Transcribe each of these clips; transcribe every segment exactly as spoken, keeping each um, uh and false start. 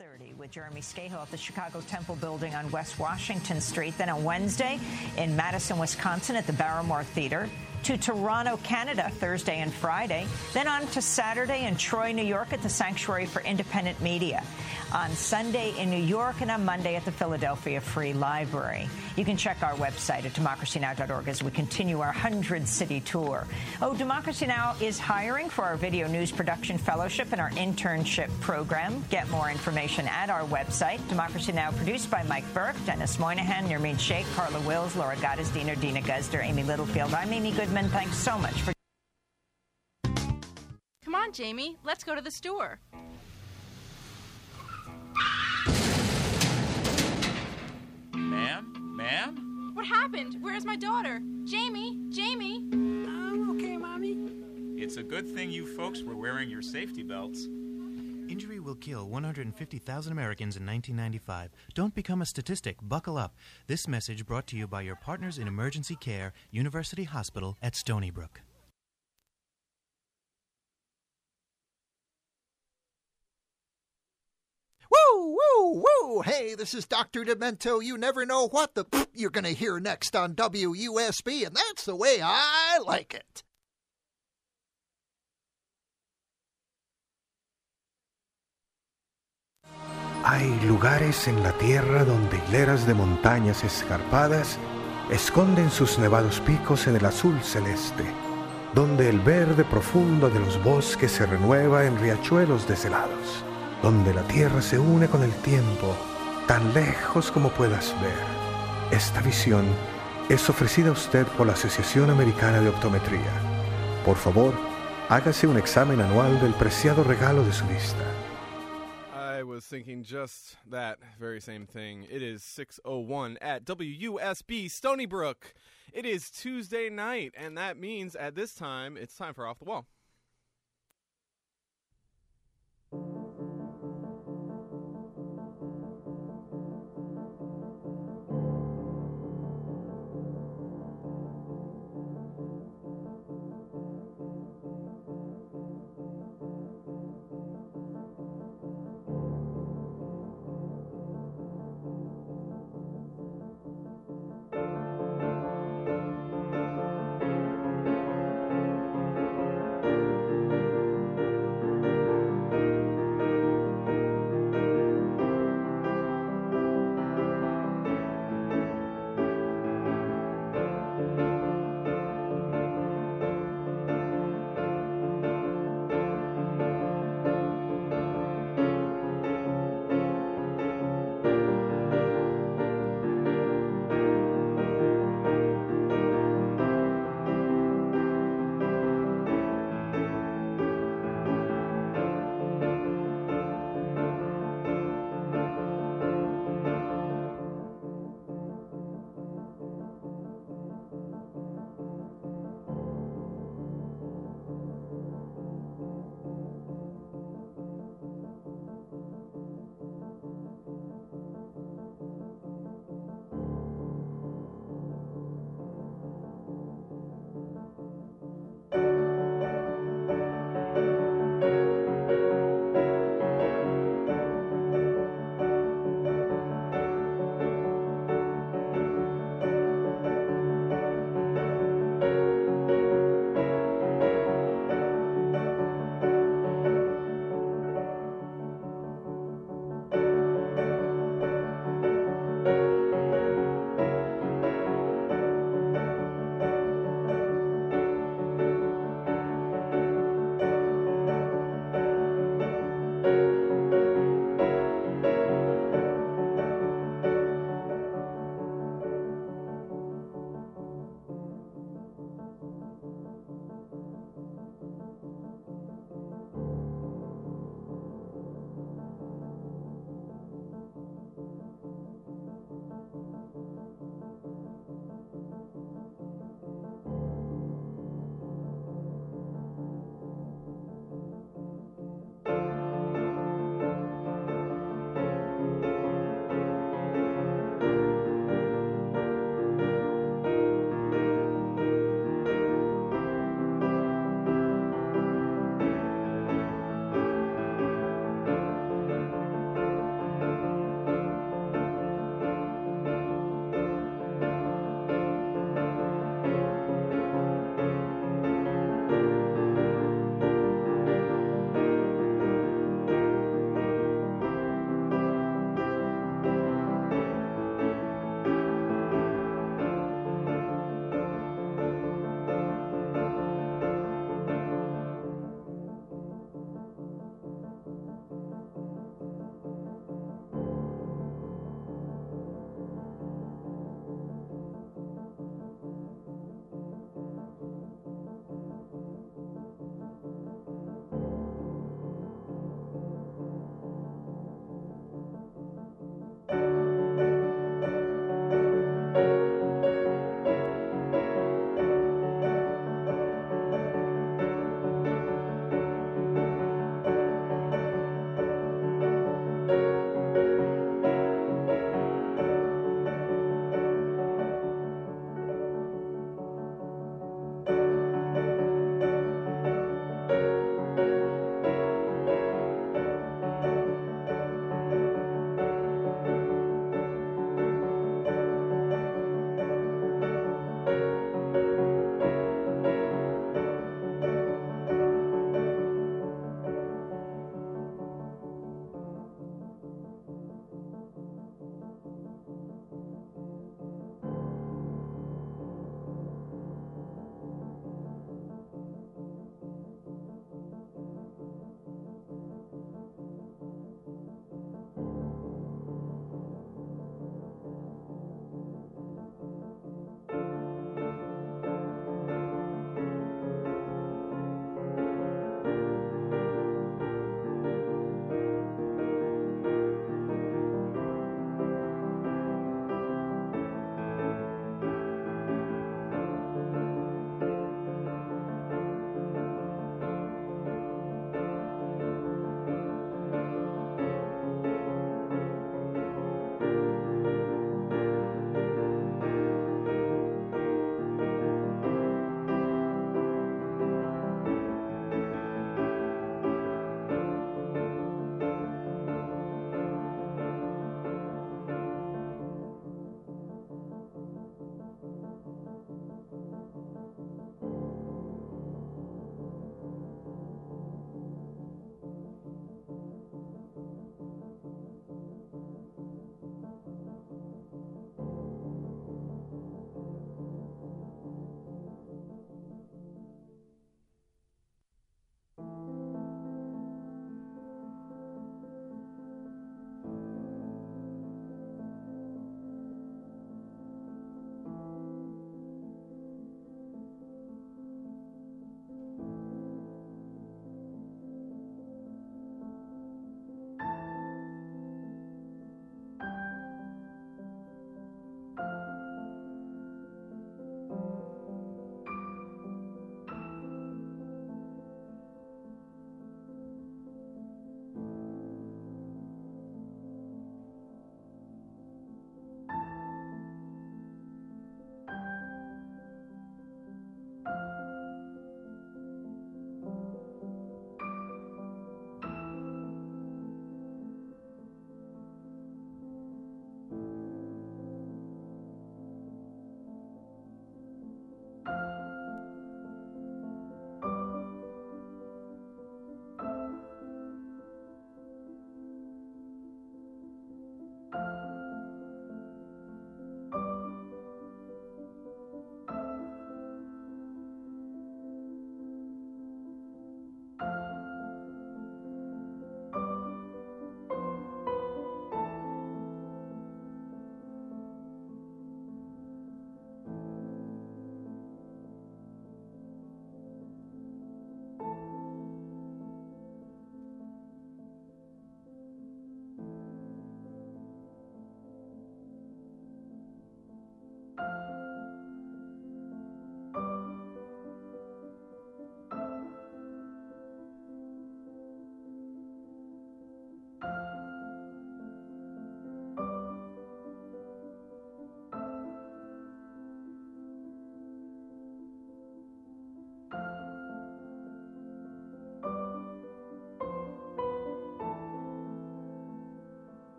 thirty with Jeremy Scahill at the Chicago Temple Building on West Washington Street. Then on Wednesday in Madison, Wisconsin at the Barrymore Theater. To Toronto, Canada, Thursday and Friday. Then on to Saturday in Troy, New York at the Sanctuary for Independent Media. On Sunday in New York and on Monday at the Philadelphia Free Library. You can check our website at democracy now dot org as we continue our hundred-city tour. Oh, Democracy Now! Is hiring for our Video News Production Fellowship and our internship program. Get more information at our website. Democracy Now! Produced by Mike Burke, Dennis Moynihan, Nermeen Sheikh, Carla Wills, Laura Gottesdiener, Dina Guzder, Amy Littlefield. I'm Amy Goodman. Thanks so much for... Come on, Jamie. Let's go to the store. Ma'am? Ma'am? What happened? Where's my daughter? Jamie? Jamie? I'm okay, Mommy. It's a good thing you folks were wearing your safety belts. Injury will kill one hundred fifty thousand Americans in nineteen ninety-five. Don't become a statistic. Buckle up. This message brought to you by your partners in emergency care, University Hospital at Stony Brook. Woo, woo, woo! Hey, this is Doctor Demento. You never know what the pff you're going to hear next on W U S B, and that's the way I like it. Hay lugares en la tierra donde hileras de montañas escarpadas esconden sus nevados picos en el azul celeste, donde el verde profundo de los bosques se renueva en riachuelos deshelados, donde la tierra se une con el tiempo, tan lejos como puedas ver. Esta visión es ofrecida a usted por la Asociación Americana de Optometría. Por favor, hágase un examen anual del preciado regalo de su vista. I was thinking just that very same thing. It is six oh one at W U S B Stony Brook. It is Tuesday night, and that means at this time, it's time for Off the Wall.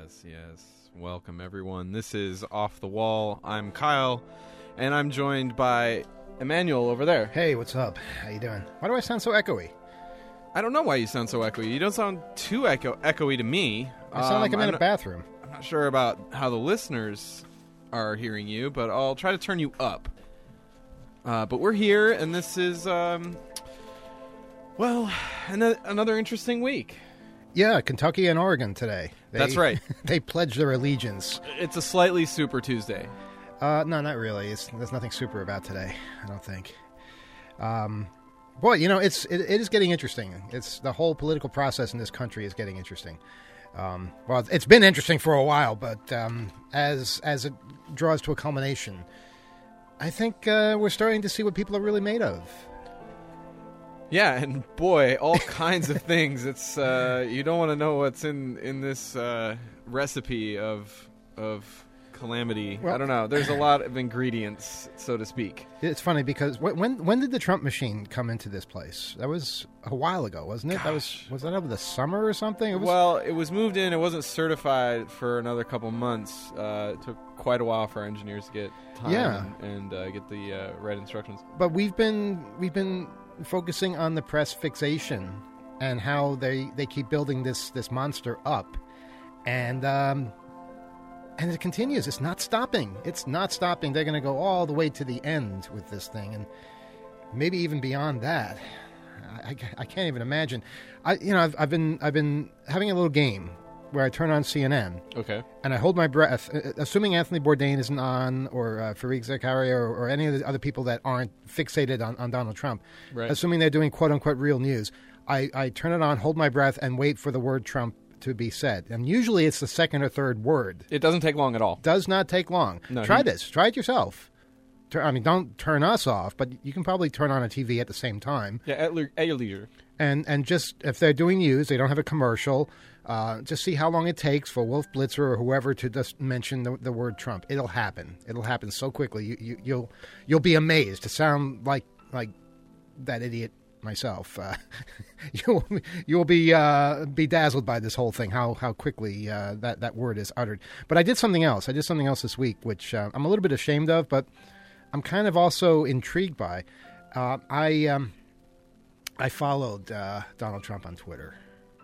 Yes, yes. Welcome, everyone. This is Off the Wall. I'm Kyle, and I'm joined by Emmanuel over there. Hey, what's up? How you doing? Why do I sound so echoey? I don't know why you sound so echoey. You don't sound too echo- echoey to me. I sound um, like I'm in I'm a bathroom. Not, I'm not sure about how the listeners are hearing you, but I'll try to turn you up. Uh, but we're here, and this is, um, well, an- another interesting week. Yeah, Kentucky and Oregon today. They, That's right. They pledged their allegiance. It's a slightly Super Tuesday. Uh, no, not really. It's, there's nothing super about today, I don't think. Um, boy, you know, it's it, it is getting interesting. It's the whole political process in this country is getting interesting. Um, well, it's been interesting for a while, but um, as as it draws to a culmination, I think uh, we're starting to see what people are really made of. Yeah, and boy, all kinds of things. It's uh, you don't want to know what's in in this uh, recipe of of calamity. Well, I don't know. There's a lot of ingredients, so to speak. It's funny because when when did the Trump machine come into this place? That was a while ago, wasn't it? Gosh. That was was that over the summer or something? It was... Well, it was moved in. It wasn't certified for another couple months. Uh, it took quite a while for our engineers to get time yeah. and, and uh, get the uh, right instructions. But we've been we've been focusing on the press fixation and how they, they keep building this this monster up, and um, and it continues. It's not stopping. It's not stopping. They're going to go all the way to the end with this thing, and maybe even beyond that. I, I, I can't even imagine. I you know I've, I've been I've been having a little game where I turn on C N N. Okay. And I hold my breath, assuming Anthony Bourdain isn't on, or uh, Fareed Zakaria, or, or any of the other people that aren't fixated on, on Donald Trump. Right. Assuming they're doing quote-unquote real news, I, I turn it on, hold my breath, and wait for the word Trump to be said. And usually it's the second or third word. It doesn't take long at all. Does not take long. No, Try he... this. Try it yourself. I mean, don't turn us off, but you can probably turn on a T V at the same time. Yeah, at, le- at your leisure. And, and just, if they're doing news, they don't have a commercial, Uh, just see how long it takes for Wolf Blitzer or whoever to just mention the, the word Trump. It'll happen. It'll happen so quickly. You, you, you'll you'll be amazed. To sound like like that idiot myself, uh, you'll you'll be uh, be dazzled by this whole thing. How how quickly uh, that that word is uttered. But I did something else. I did something else this week, which uh, I'm a little bit ashamed of, but I'm kind of also intrigued by. Uh, I um, I followed uh, Donald Trump on Twitter.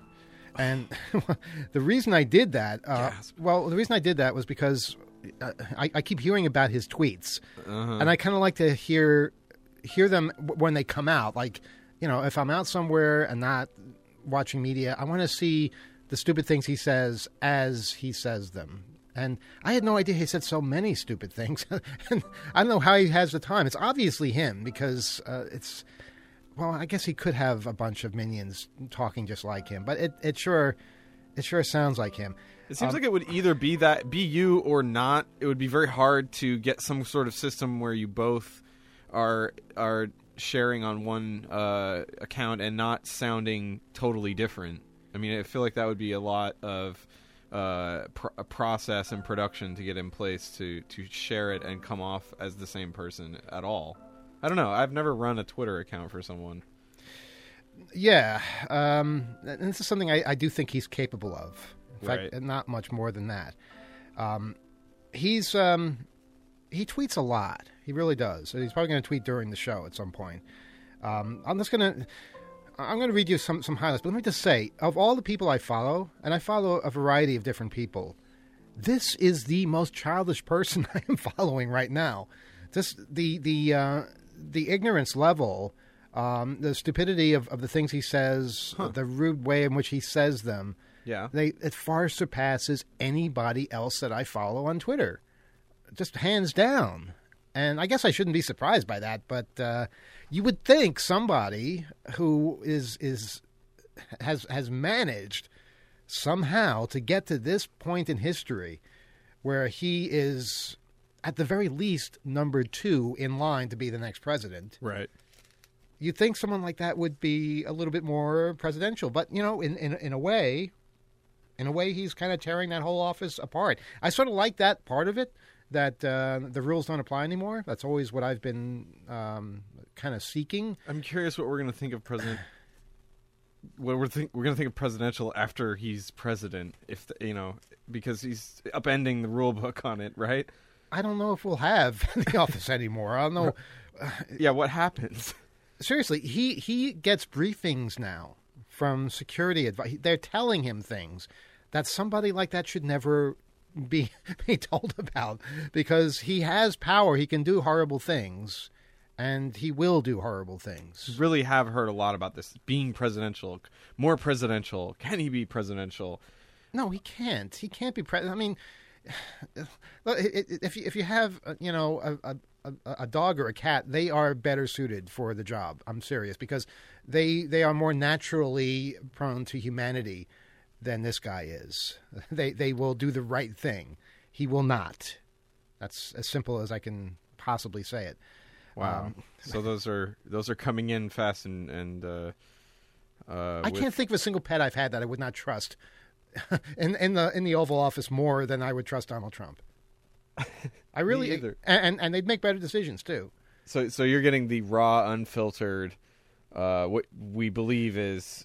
And the reason I did that, uh, well, the reason I did that was because uh, I, I keep hearing about his tweets, uh-huh. and I kind of like to hear hear them when they come out. Like, you know, if I'm out somewhere and not watching media, I want to see the stupid things he says as he says them. And I had no idea he said so many stupid things. And I don't know how he has the time. It's obviously him because uh, it's... Well, I guess he could have a bunch of minions talking just like him, but it, it sure it sure sounds like him. It seems um, like it would either be that be you or not. It would be very hard to get some sort of system where you both are are sharing on one uh, account and not sounding totally different. I mean, I feel like that would be a lot of uh, pr- a process and production to get in place to to share it and come off as the same person at all. I don't know. I've never run a Twitter account for someone. Yeah. Um, and this is something I, I do think he's capable of. In right. fact, not much more than that. Um, he's um, he tweets a lot. He really does. He's probably going to tweet during the show at some point. Um, I'm just going to... I'm going to read you some, some highlights. But let me just say, of all the people I follow, and I follow a variety of different people, this is the most childish person I am following right now. Just the... the uh, the ignorance level, um, the stupidity of, of the things he says, huh. the rude way in which he says them, yeah, they it far surpasses anybody else that I follow on Twitter, just hands down. And I guess I shouldn't be surprised by that, but uh, you would think somebody who is is has has managed somehow to get to this point in history where he is, at the very least, number two in line to be the next president. Right. You'd think someone like that would be a little bit more presidential. But, you know, in, in, in a way, in a way, he's kind of tearing that whole office apart. I sort of like that part of it, that uh, the rules don't apply anymore. That's always what I've been um, kind of seeking. I'm curious what we're going to think of President well, we're think, we're going to think of presidential after he's president, if the, you know, because he's upending the rule book on it, right? I don't know if we'll have the office anymore. I don't know. Yeah, what happens? Seriously, he he gets briefings now from security advice. They're telling him things that somebody like that should never be be told about, because he has power. He can do horrible things, and he will do horrible things. Really have heard a lot about this being presidential, more presidential. Can he be presidential? No, he can't. He can't be president. I mean, if you, if you have you know a, a, a dog or a cat, they are better suited for the job. I'm serious, because they they are more naturally prone to humanity than this guy is. They they will do the right thing. He will not. That's as simple as I can possibly say it. Wow. Um, so those are those are coming in fast, and and uh, uh, I with... can't think of a single pet I've had that I would not trust in in the in the Oval Office more than I would trust Donald Trump. I really either. and and they'd make better decisions too. So so you're getting the raw, unfiltered, uh, what we believe is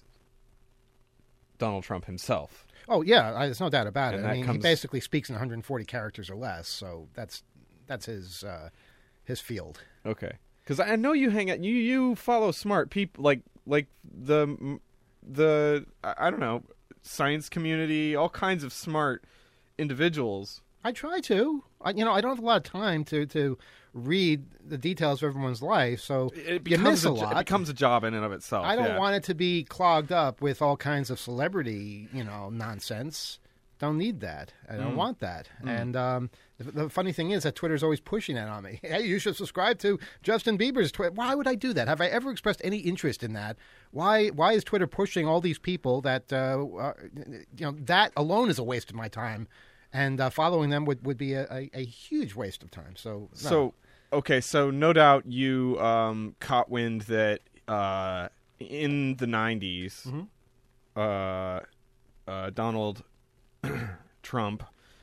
Donald Trump himself. Oh yeah, I, there's no doubt about And it. I that mean, comes- he basically speaks in one hundred forty characters or less, so that's that's his uh, his field. Okay, because I know you hang out. You you follow smart people, like like the the I I don't know, science community, all kinds of smart individuals. I try to. I, you know, I don't have a lot of time to, to read the details of everyone's life, so It you miss becomes a, a, jo- lot. It becomes a job in and of itself. I don't yeah. want it to be clogged up with all kinds of celebrity, you know, nonsense. Don't need that. I don't Mm. want that. Mm. And um, the, the funny thing is that Twitter's always pushing that on me. Hey, you should subscribe to Justin Bieber's Twitter. Why would I do that? Have I ever expressed any interest in that? Why Why is Twitter pushing all these people that, uh, uh, you know, that alone is a waste of my time. And uh, following them would, would be a, a, a huge waste of time. So, no. So, okay, so no doubt you um, caught wind that uh, in the nineties, Mm-hmm. uh, uh, Donald Trump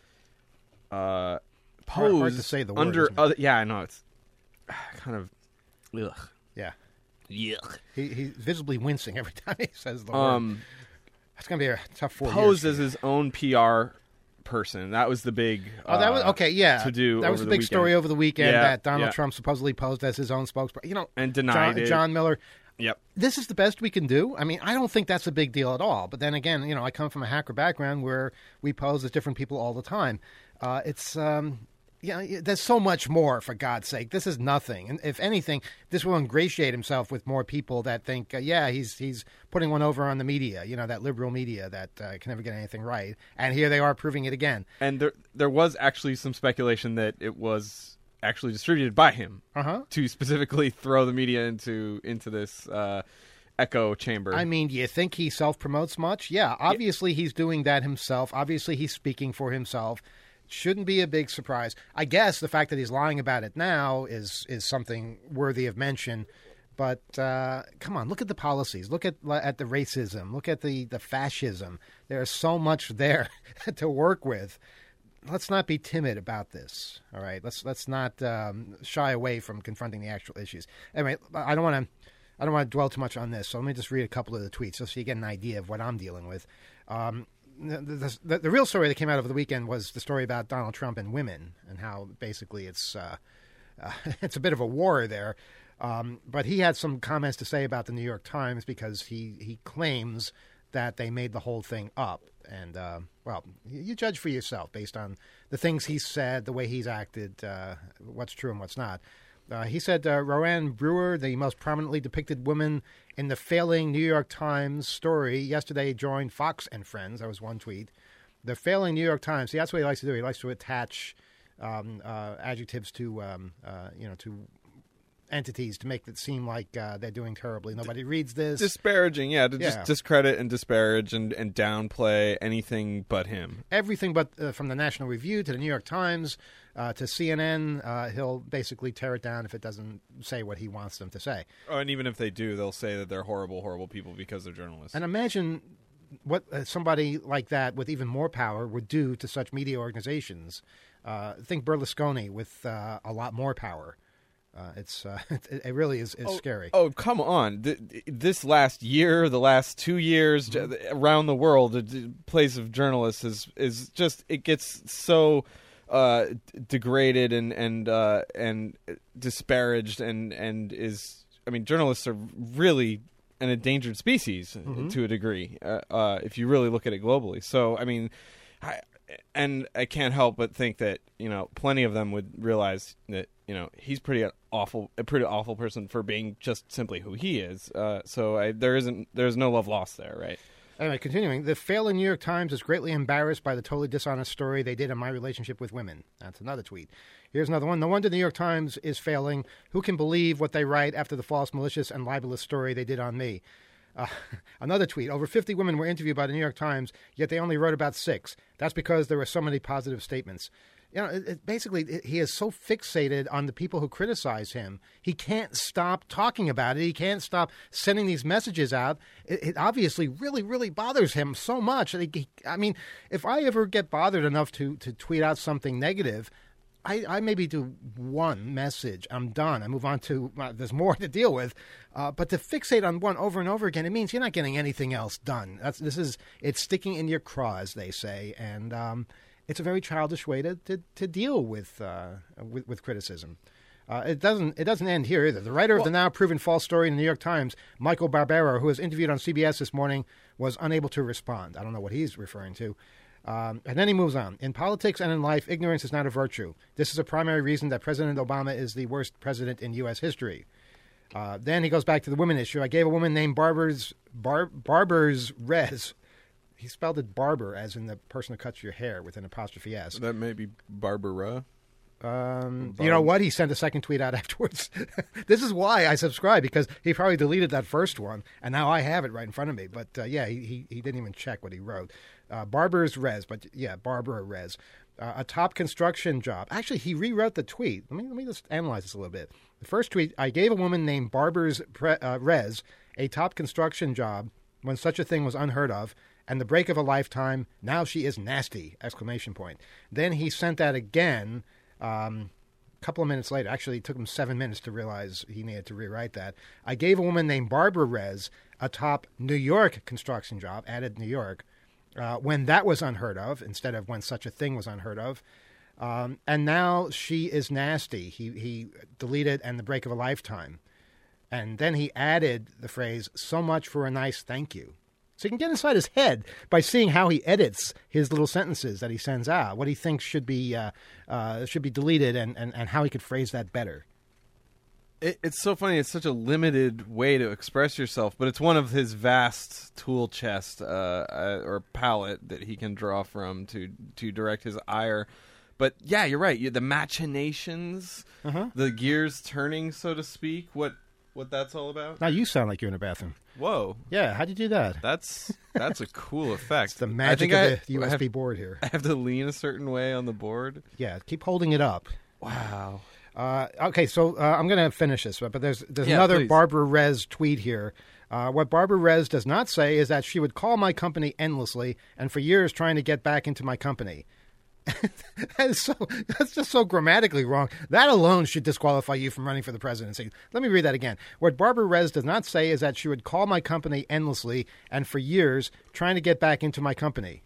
uh, posed Hard- hard to say the word, under isn't it? other. Yeah, I know it's kind of ugh. Yeah. Yuck. He, he's visibly wincing every time he says the word. Um, That's going to be a tough four posed years. as his own P R person. That was the big. Oh, that was uh, okay. Yeah, To do that was over the the big weekend. story over the weekend Yeah, that Donald yeah. Trump supposedly posed as his own spokesperson. You know, And denied John, it. John Miller. Yep. This is the best we can do. I mean, I don't think that's a big deal at all. But then again, you know, I come from a hacker background where we pose as different people all the time. Uh, it's, um, yeah, there's so much more, for God's sake. This is nothing. And if anything, this will ingratiate himself with more people that think, uh, yeah, he's he's putting one over on the media, you know, that liberal media that uh, can never get anything right. And here they are proving it again. And there there was actually some speculation that it was actually distributed by him Uh-huh. to specifically throw the media into into this uh, echo chamber. I mean, do you think he self-promotes much? Yeah, obviously he's doing that himself. Obviously he's speaking for himself. Shouldn't be a big surprise. I guess the fact that he's lying about it now is is something worthy of mention. But uh, come on, look at the policies. Look at at the racism. Look at the, the fascism. There is so much there to work with. Let's not be timid about this. All right, let's let's not um, shy away from confronting the actual issues. Anyway, I don't want to I don't want to dwell too much on this. So let me just read a couple of the tweets just so you get an idea of what I'm dealing with. Um, the, the, the, the real story that came out over the weekend was the story about Donald Trump and women and how basically it's uh, uh, it's a bit of a war there. Um, but he had some comments to say about the New York Times because he, he claims that they made the whole thing up. And, uh, well, you judge for yourself based on the things he said, the way he's acted, uh, what's true and what's not. Uh, he said uh, Roanne Brewer, the most prominently depicted woman in the failing New York Times story, yesterday joined Fox and Friends. That was one tweet. The failing New York Times. See, that's what he likes to do. He likes to attach um, uh, adjectives to, um, uh, you know, to entities to make it seem like uh, they're doing terribly. Nobody reads this. Disparaging, yeah, to Yeah. just discredit and disparage and, and downplay anything but him. Everything but uh, from the National Review to the New York Times uh, to C N N, uh, he'll basically tear it down if it doesn't say what he wants them to say. Oh, and even if they do, they'll say that they're horrible, horrible people because they're journalists. And imagine what uh, somebody like that with even more power would do to such media organizations. Uh, think Berlusconi with uh, a lot more power. Uh, it's uh, it, it really is, is oh, scary. Oh, come on! Th- this last year, the last two years, mm-hmm. j- around the world, the place of journalists is is just it gets so uh, degraded and and uh, and disparaged, and and is I mean, journalists are really an endangered species mm-hmm. to a degree, uh, uh, if you really look at it globally. So, I mean, I, and I can't help but think that, you know, plenty of them would realize that, you know, he's pretty awful, a pretty awful person for being just simply who he is. Uh, so I, there isn't, there's no love lost there, right? Anyway, continuing, the failing New York Times is greatly embarrassed by the totally dishonest story they did on my relationship with women. That's another tweet. Here's another one. No wonder the New York Times is failing. Who can believe what they write after the false, malicious, and libelous story they did on me? Uh, another tweet. Over fifty women were interviewed by the New York Times, yet they only wrote about six. That's because there were so many positive statements. You know, it, it, basically, it, he is so fixated on the people who criticize him, he can't stop talking about it. He can't stop sending these messages out. It, it obviously really, really bothers him so much. He, I mean, if I ever get bothered enough to, to tweet out something negative, I, I maybe do one message. I'm done. I move on to, uh, there's more to deal with. Uh, but to fixate on one over and over again, it means you're not getting anything else done. That's, this is, it's sticking in your craw, as they say. And, um, it's a very childish way to, to, to deal with, uh, with with criticism. Uh, it doesn't it doesn't end here either. The writer well, of the now proven false story in the New York Times, Michael Barbaro, who was interviewed on C B S this morning, was unable to respond. I don't know what he's referring to. Um, and then he moves on. In politics and in life, ignorance is not a virtue. This is a primary reason that President Obama is the worst president in U S history. Uh, then he goes back to the women issue. I gave a woman named Barbers Bar, Barbers Rez. He spelled it barber as in the person who cuts your hair with an apostrophe S. That may be Barbara. Um, you know what? He sent a second tweet out afterwards. This is why I subscribe, because he probably deleted that first one, and now I have it right in front of me. But uh, yeah, he, he he didn't even check what he wrote. Uh, Barber's Rez, but yeah, Barbara Rez. Uh, a top construction job. Actually, he rewrote the tweet. Let me let me just analyze this a little bit. The first tweet, I gave a woman named Barber's Pre- uh, Rez a top construction job when such a thing was unheard of. And the break of a lifetime, now she is nasty, exclamation point. Then he sent that again um, a couple of minutes later. Actually, it took him seven minutes to realize he needed to rewrite that. I gave a woman named Barbara Rez a top New York construction job, added New York, uh, when that was unheard of, instead of when such a thing was unheard of. Um, and now she is nasty. He, he deleted and the break of a lifetime. And then he added the phrase, so much for a nice thank you. So you can get inside his head by seeing how he edits his little sentences that he sends out, what he thinks should be uh, uh, should be deleted, and, and, and how he could phrase that better. It, it's so funny. It's such a limited way to express yourself, but it's one of his vast tool chest uh, uh, or palette that he can draw from to, to direct his ire. But yeah, you're right. You, the machinations, uh-huh. the gears turning, so to speak, what what that's all about. Now you sound like you're in a bathroom. Whoa. Yeah, how'd you do that? That's that's a cool effect. It's the magic I of I, the U S B have, board here. I have to lean a certain way on the board. Yeah, keep holding it up. Wow. Uh, okay, so uh, I'm going to finish this, but there's there's yeah, another please. Barbara Rez tweet here. Uh, what Barbara Rez does not say is that she would call my company endlessly and for years trying to get back into my company. that is so, that's just so grammatically wrong. That alone should disqualify you from running for the presidency. Let me read that again. What Barbara Rez does not say is that she would call my company endlessly and for years trying to get back into my company.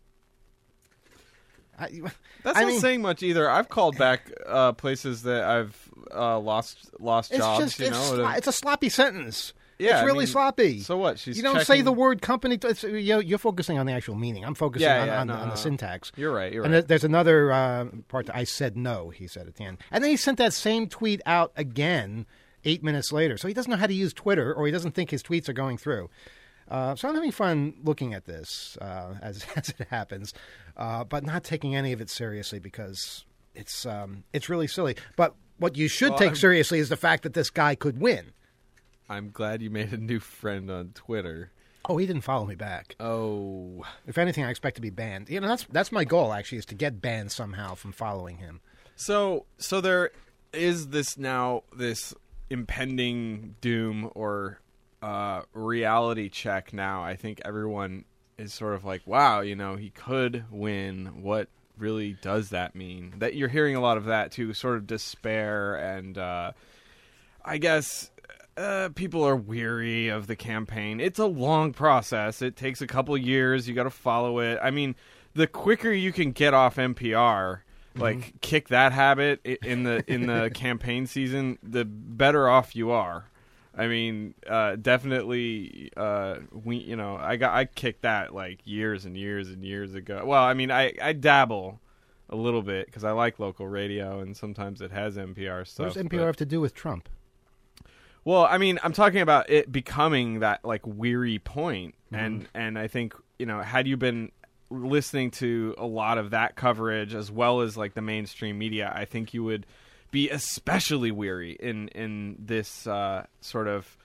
I, That's I not mean, saying much either. I've called back uh, places that I've uh, lost lost it's jobs. Just, you it's, know, sli- it's a sloppy sentence. Yeah, it's really I mean, sloppy. So what? She's you don't checking... say the word company. It's, you're, you're focusing on the actual meaning. I'm focusing yeah, on, yeah, on, no, on no. the syntax. You're right. You're and right. there's another uh, part that I said no, he said at the end. And then he sent that same tweet out again eight minutes later. So he doesn't know how to use Twitter, or he doesn't think his tweets are going through. Uh, so I'm having fun looking at this uh, as, as it happens, uh, but not taking any of it seriously because it's um, it's really silly. But what you should well, take I'm... seriously is the fact that this guy could win. I'm glad you made a new friend on Twitter. Oh, he didn't follow me back. Oh. If anything, I expect to be banned. You know, that's that's my goal, actually, is to get banned somehow from following him. So, so there is this now, this impending doom or uh, reality check now. I think everyone is sort of like, wow, you know, he could win. What really does that mean? That you're hearing a lot of that, too, sort of despair and... Uh, I guess uh, people are weary of the campaign. It's a long process. It takes a couple years. You got to follow it. I mean, the quicker you can get off N P R, like mm-hmm. kick that habit in the in the campaign season, the better off you are. I mean, uh, definitely, uh, we you know, I got I kicked that like years and years and years ago. Well, I mean, I, I dabble a little bit because I like local radio, and sometimes it has N P R stuff. What does N P R but, have to do with Trump? Well, I mean, I'm talking about it becoming that like weary point, mm-hmm. and and I think you know, had you been listening to a lot of that coverage as well as like the mainstream media, I think you would be especially weary in in this uh, sort of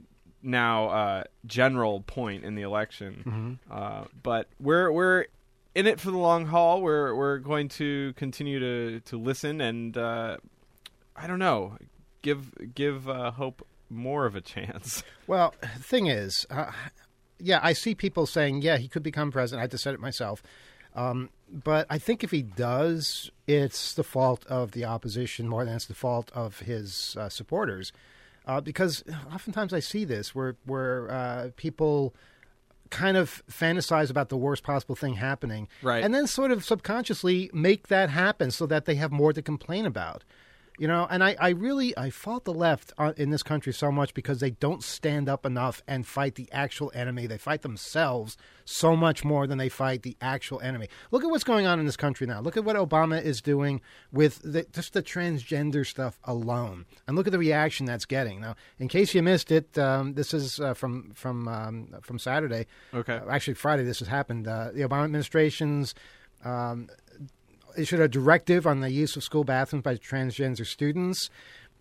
now uh, general point in the election. Mm-hmm. Uh, but we're we're in it for the long haul. We're we're going to continue to to listen and uh, I don't know, give give uh, Hope more of a chance. Well, the thing is, uh, yeah, I see people saying, yeah, he could become president. I just said it myself. Um, but I think if he does, it's the fault of the opposition more than it's the fault of his uh, supporters. Uh, because oftentimes I see this where, where uh, people kind of fantasize about the worst possible thing happening. Right. And then sort of subconsciously make that happen so that they have more to complain about. You know, and I, I really, I fault the left in this country so much because they don't stand up enough and fight the actual enemy. They fight themselves so much more than they fight the actual enemy. Look at what's going on in this country now. Look at what Obama is doing with the, just the transgender stuff alone. And look at the reaction that's getting. Now, in case you missed it, um, this is uh, from from um, from Saturday. Okay. Uh, actually, Friday this has happened. Uh, the Obama administration's Um, issued a directive on the use of school bathrooms by transgender students.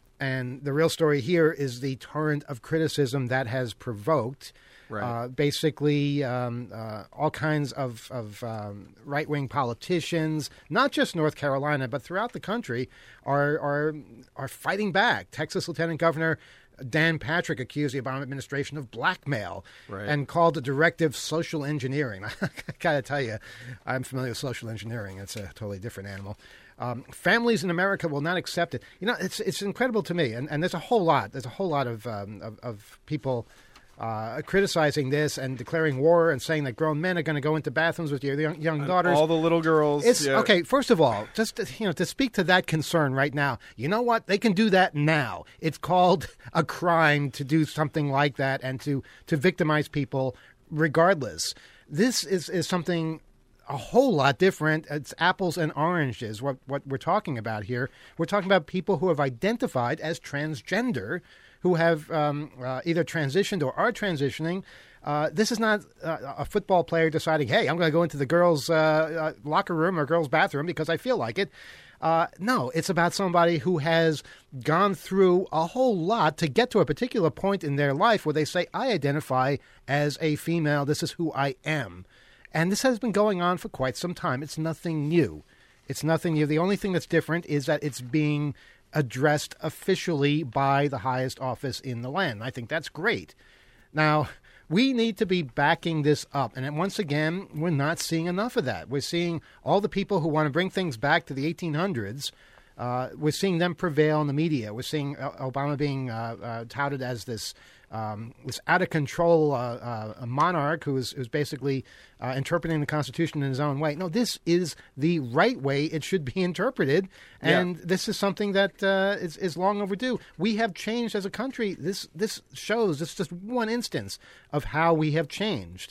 And the real story here is the torrent of criticism that has provoked. Right. Uh, basically, um, uh, all kinds of, of um, right-wing politicians, not just North Carolina, but throughout the country, are are are fighting back. Texas Lieutenant Governor Dan Patrick accused the Obama administration of blackmail right. and called the directive social engineering. I got to tell you, I'm familiar with social engineering. It's a totally different animal. Um, families in America will not accept it. You know, it's it's incredible to me, and, and there's a whole lot. There's a whole lot of um, of, of people uh, criticizing this and declaring war and saying that grown men are going to go into bathrooms with your young, young daughters. All the little girls. It's yeah. okay. First of all, just to, you know, to speak to that concern right now, you know what? They can do that now. It's called a crime to do something like that and to to victimize people, regardless. This is is something a whole lot different. It's apples and oranges. What what we're talking about here. We're talking about people who have identified as transgender, who have um, uh, either transitioned or are transitioning. Uh, this is not uh, a football player deciding, hey, I'm going to go into the girls' uh, uh, locker room or girls' bathroom because I feel like it. Uh, no, it's about somebody who has gone through a whole lot to get to a particular point in their life where they say, I identify as a female. This is who I am. And this has been going on for quite some time. It's nothing new. It's nothing new. The only thing that's different is that it's being addressed officially by the highest office in the land. I think that's great. Now, we need to be backing this up. And once again, we're not seeing enough of that. We're seeing all the people who want to bring things back to the eighteen hundreds. Uh, we're seeing them prevail in the media. We're seeing Obama being uh, uh, touted as this um, this out-of-control uh, uh, monarch who is, who's basically uh, interpreting the Constitution in his own way. No, this is the right way it should be interpreted, and yeah. this is something that uh, is, is long overdue. We have changed as a country. This this shows, this is just one instance of how we have changed.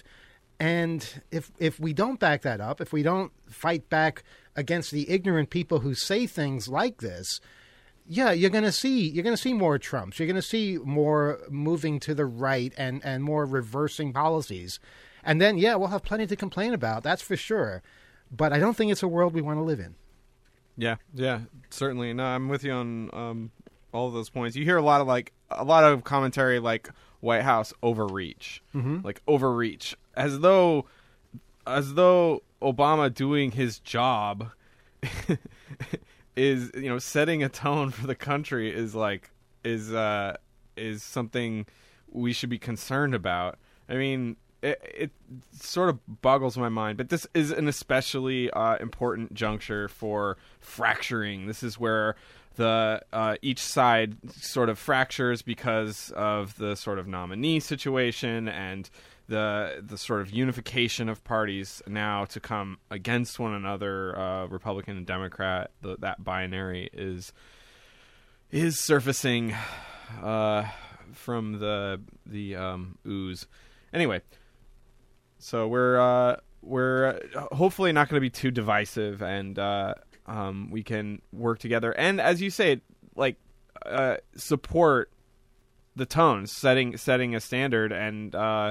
And if if we don't back that up, if we don't fight back against the ignorant people who say things like this, yeah, you're going to see you're going to see more Trumps. You're going to see more moving to the right and, and more reversing policies. And then, yeah, we'll have plenty to complain about. That's for sure. But I don't think it's a world we want to live in. Yeah, yeah, certainly. No, I'm with you on um, all of those points. You hear a lot of like a lot of commentary like White House overreach, mm-hmm. like overreach, as though as though Obama doing his job is, you know, setting a tone for the country is like is uh, is something we should be concerned about. I mean, it, it sort of boggles my mind. But this is an especially uh, important juncture for fracturing. This is where the uh, each side sort of fractures because of the sort of nominee situation and the the sort of unification of parties now to come against one another, uh, Republican and Democrat. The, that binary is is surfacing uh, from the the um, ooze. Anyway, so we're uh, we're hopefully not going to be too divisive, and uh, um, we can work together. And as you say, like uh, support the tones, setting setting a standard, and uh,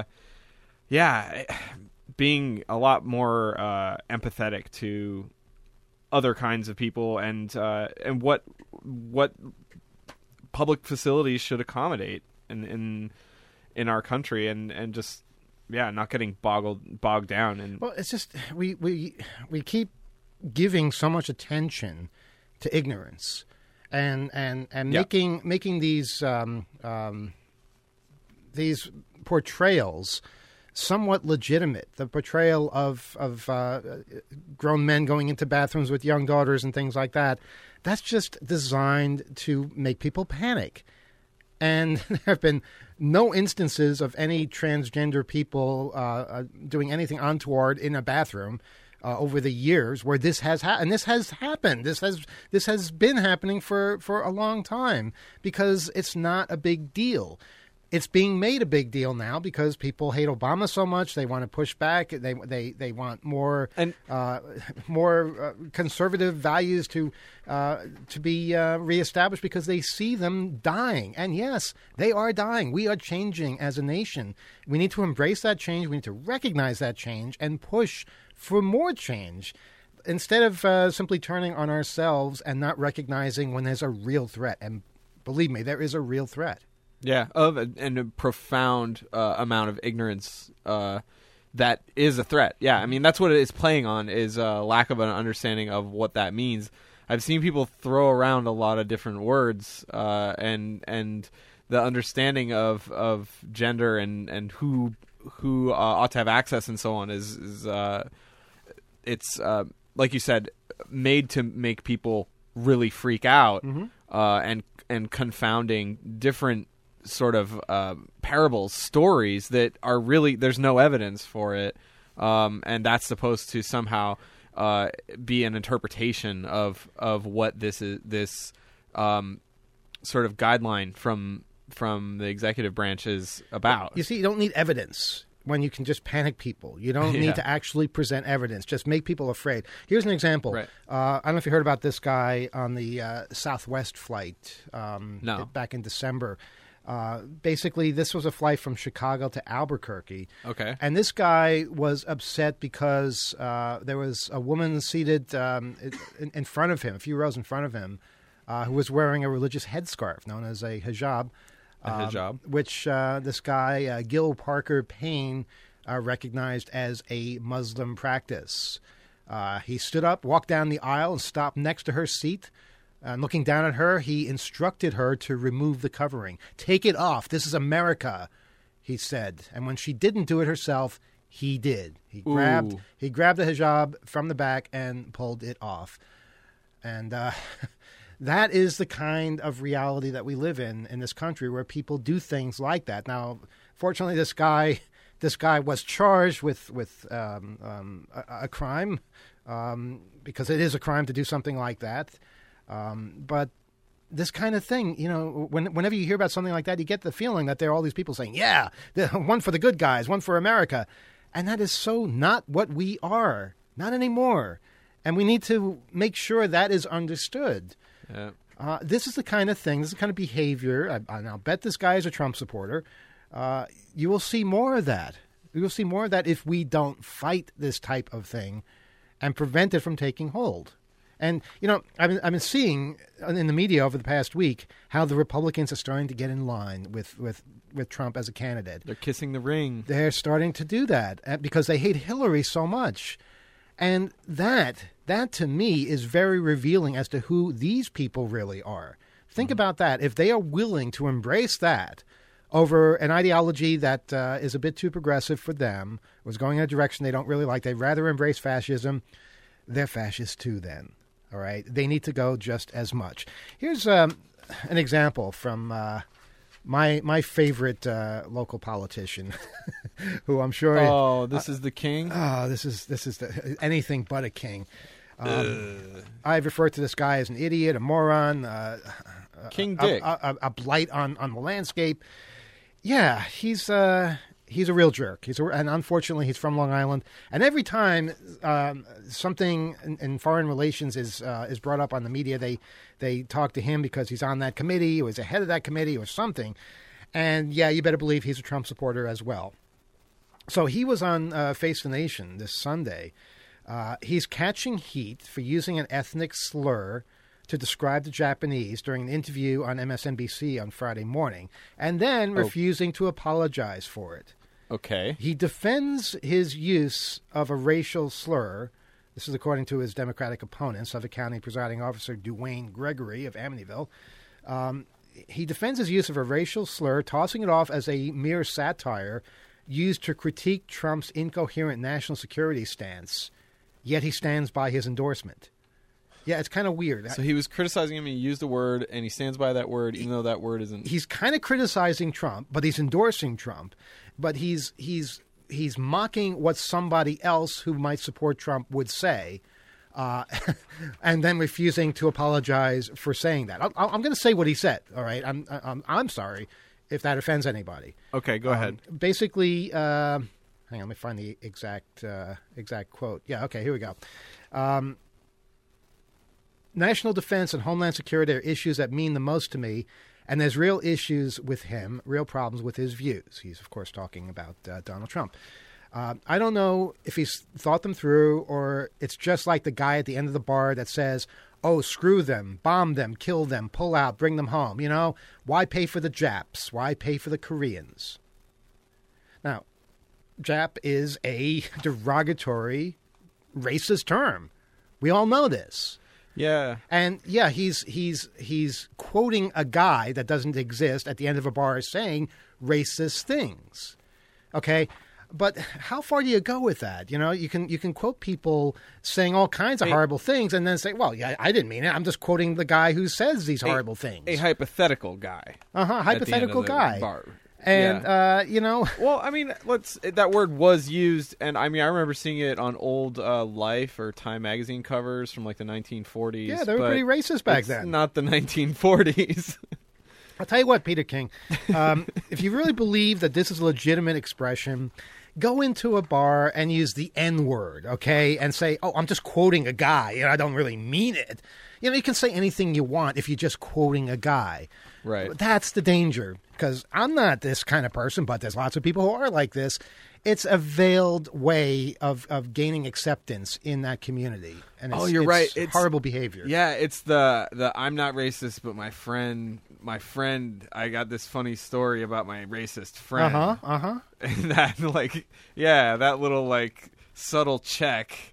yeah, being a lot more uh, empathetic to other kinds of people, and uh, and what what public facilities should accommodate in in in our country, and, and just yeah, not getting boggled bogged down. And well, it's just we we we keep giving so much attention to ignorance, and and and Yeah. making making these um, um, these portrayals somewhat legitimate. The portrayal of of uh, grown men going into bathrooms with young daughters and things like that. That's just designed to make people panic. And there have been no instances of any transgender people uh, uh, doing anything untoward in a bathroom uh, over the years where this has happened. And this has happened. This has this has been happening for, for a long time because it's not a big deal. It's being made a big deal now because people hate Obama so much. They want to push back. They they they want more And- uh, more uh, conservative values to uh, to be uh, reestablished because they see them dying. And yes, they are dying. We are changing as a nation. We need to embrace that change. We need to recognize that change and push for more change instead of uh, simply turning on ourselves and not recognizing when there's a real threat. And believe me, there is a real threat. Yeah, of a, and a profound uh, amount of ignorance uh, that is a threat. Yeah, I mean, that's what it is playing on, is a lack of an understanding of what that means. I've seen people throw around a lot of different words, uh, and and the understanding of of gender and, and who who uh, ought to have access and so on is, is uh, it's, uh, like you said, made to make people really freak out, Mm-hmm. uh, and and confounding different sort of uh, parables, stories that are really, there's no evidence for it, um, and that's supposed to somehow uh, be an interpretation of of what this is, this um, sort of guideline from from the executive branch is about. You see, you don't need evidence when you can just panic people. You don't Yeah. need to actually present evidence. Just make people afraid. Here's an example. Right. Uh, I don't know if you heard about this guy on the uh, Southwest flight um, No. back in December. Uh, basically, this was a flight from Chicago to Albuquerque. Okay. And this guy was upset because uh, there was a woman seated um, in, in front of him, a few rows in front of him, uh, who was wearing a religious headscarf known as a hijab. A um, hijab. which uh, this guy, uh, Gil Parker Payne, uh, recognized as a Muslim practice. Uh, he stood up, walked down the aisle, and stopped next to her seat. And looking down at her, he instructed her to remove the covering. Take it off. This is America, he said. And when she didn't do it herself, he did. He grabbed Ooh. he grabbed the hijab from the back and pulled it off. And uh, that is the kind of reality that we live in in this country, where people do things like that. Now, fortunately, this guy this guy was charged with with um, um, a, a crime, um, because it is a crime to do something like that. Um, but this kind of thing, you know, when, whenever you hear about something like that, you get the feeling that there are all these people saying, yeah, the, one for the good guys, one for America. And that is so not what we are, not anymore. And we need to make sure that is understood. Yeah. Uh, this is the kind of thing, this is the kind of behavior, I, and I'll bet this guy is a Trump supporter. Uh, you will see more of that. You will see more of that if we don't fight this type of thing and prevent it from taking hold. And, you know, I've been, I've been seeing in the media over the past week how the Republicans are starting to get in line with, with, with Trump as a candidate. They're kissing the ring. They're starting to do that uh, because they hate Hillary so much. And that, that to me is very revealing as to who these people really are. Think about that. If they are willing to embrace that, over an ideology that uh, is a bit too progressive for them, was going in a direction they don't really like. They'd rather embrace fascism. They're fascists too then, all right? They need to go just as much. Here's um, an example from uh, my my favorite uh, local politician, who I'm sure... Oh, this uh, is the king? Oh, this is, this is the, anything but a king. Um, I've referred to this guy as an idiot, a moron, uh, King a, Dick, a, a, a blight on, on the landscape. Yeah, he's uh, he's a real jerk. He's a, and unfortunately, he's from Long Island. And every time um, something in, in foreign relations is uh, is brought up on the media, they they talk to him because he's on that committee, or he's the head of that committee, or something. And yeah, you better believe he's a Trump supporter as well. So he was on uh, Face the Nation this Sunday. Uh, he's catching heat for using an ethnic slur to describe the Japanese during an interview on M S N B C on Friday morning, and then oh. refusing to apologize for it. Okay. He defends his use of a racial slur. This is according to his Democratic opponent, Suffolk County Presiding Officer Duane Gregory of Amityville. Um, he defends his use of a racial slur, tossing it off as a mere satire used to critique Trump's incoherent national security stance. Yet he stands by his endorsement. Yeah, it's kind of weird. So he was criticizing him, and he used a word, and he stands by that word, even though that word isn't... He's kind of criticizing Trump, but he's endorsing Trump. But he's he's he's mocking what somebody else who might support Trump would say, uh, and then refusing to apologize for saying that. I, I'm going to say what he said, all right? I'm, I'm, I'm sorry if that offends anybody. Okay, go um, ahead. Basically... Uh, Hang on, let me find the exact uh, exact quote. Yeah, okay, here we go. Um, National defense and homeland security are issues that mean the most to me, and there's real issues with him, real problems with his views. He's, of course, talking about uh, Donald Trump. Uh, I don't know if he's thought them through, or it's just like the guy at the end of the bar that says, oh, screw them, bomb them, kill them, pull out, bring them home. You know, why pay for the Japs? Why pay for the Koreans? Now, Jap is a derogatory, racist term. We all know this. Yeah. And yeah, he's he's he's quoting a guy that doesn't exist at the end of a bar saying racist things. Okay? But how far do you go with that? You know, you can you can quote people saying all kinds of a, horrible things and then say, well, yeah, I didn't mean it. I'm just quoting the guy who says these horrible a, things. A hypothetical guy. Uh-huh, hypothetical guy. Bar. And, yeah. uh, you know... Well, I mean, let's. that word was used, and I mean, I remember seeing it on old uh, Life or Time magazine covers from, like, the nineteen forties. Yeah, they were pretty racist back it's then. Not the nineteen forties. I'll tell you what, Peter King, um, if you really believe that this is a legitimate expression, go into a bar and use the N-word, okay, and say, oh, I'm just quoting a guy, and I don't really mean it. You know, you can say anything you want if you're just quoting a guy. Right. That's the danger, because I'm not this kind of person, but there's lots of people who are like this. It's a veiled way of, of gaining acceptance in that community. And it's, oh, you're it's right. It's horrible behavior. Yeah, it's the, the I'm not racist, but my friend, my friend, I got this funny story about my racist friend. Uh-huh, uh-huh. And that, like, yeah, that little, like, subtle check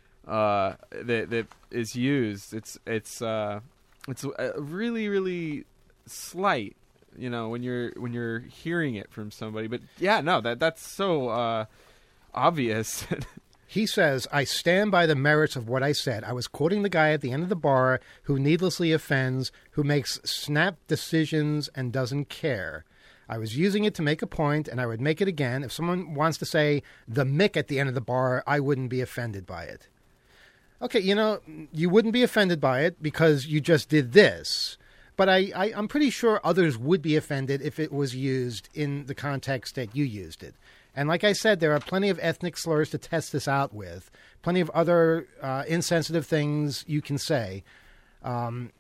uh, that that is used. It's, it's, uh, it's a really, really slight, you know, when you're when you're hearing it from somebody. But yeah, no, that that's so uh, obvious. He says, I stand by the merits of what I said. I was quoting the guy at the end of the bar who needlessly offends, who makes snap decisions and doesn't care. I was using it to make a point, and I would make it again. If someone wants to say the Mick at the end of the bar, I wouldn't be offended by it. Okay, you know, you wouldn't be offended by it because you just did this. But I, I, I'm pretty sure others would be offended if it was used in the context that you used it. And like I said, there are plenty of ethnic slurs to test this out with, plenty of other uh, insensitive things you can say. Um,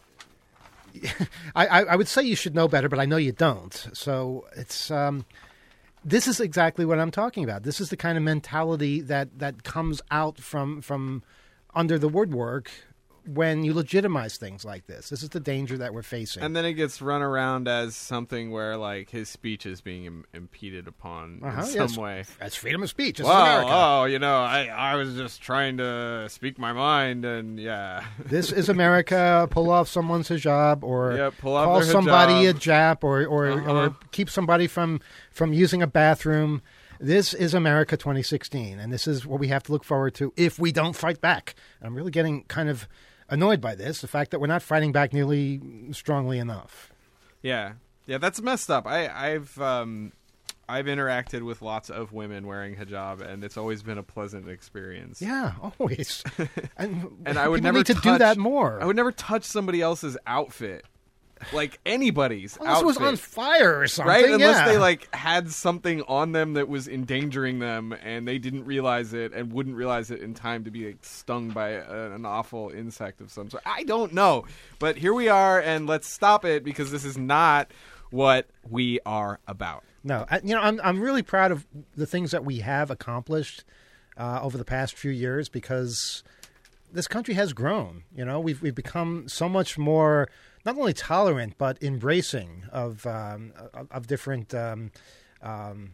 I, I would say you should know better, but I know you don't. So it's um, this is exactly what I'm talking about. This is the kind of mentality that, that comes out from from under the woodwork when you legitimize things like this. This is the danger that we're facing. And then it gets run around as something where, like, his speech is being Im- impeded upon uh-huh, in yes. some way. That's freedom of speech. This well, is America. Oh, you know, I, I was just trying to speak my mind, and yeah. This is America. Pull off someone's hijab, or Yep, pull off call their somebody a hijab. Jap, or or, Uh-huh. or keep somebody from, from using a bathroom. This is America twenty sixteen, and this is what we have to look forward to if we don't fight back. I'm really getting kind of annoyed by this, the fact that we're not fighting back nearly strongly enough. Yeah, yeah, that's messed up. I, I've um, I've interacted with lots of women wearing hijab, and it's always been a pleasant experience. Yeah, always. And, and I would people never need to touch, do that more. I would never touch somebody else's outfit, like anybody's Unless outfit. it was on fire or something, right? Unless yeah. they like had something on them that was endangering them, and they didn't realize it, and wouldn't realize it in time to be like, stung by a, an awful insect of some sort. I don't know, but here we are, and let's stop it because this is not what we are about. No, I, you know, I'm I'm really proud of the things that we have accomplished uh, over the past few years, because this country has grown. You know, we've we've become so much more not only tolerant but embracing of um, of, of different um, um,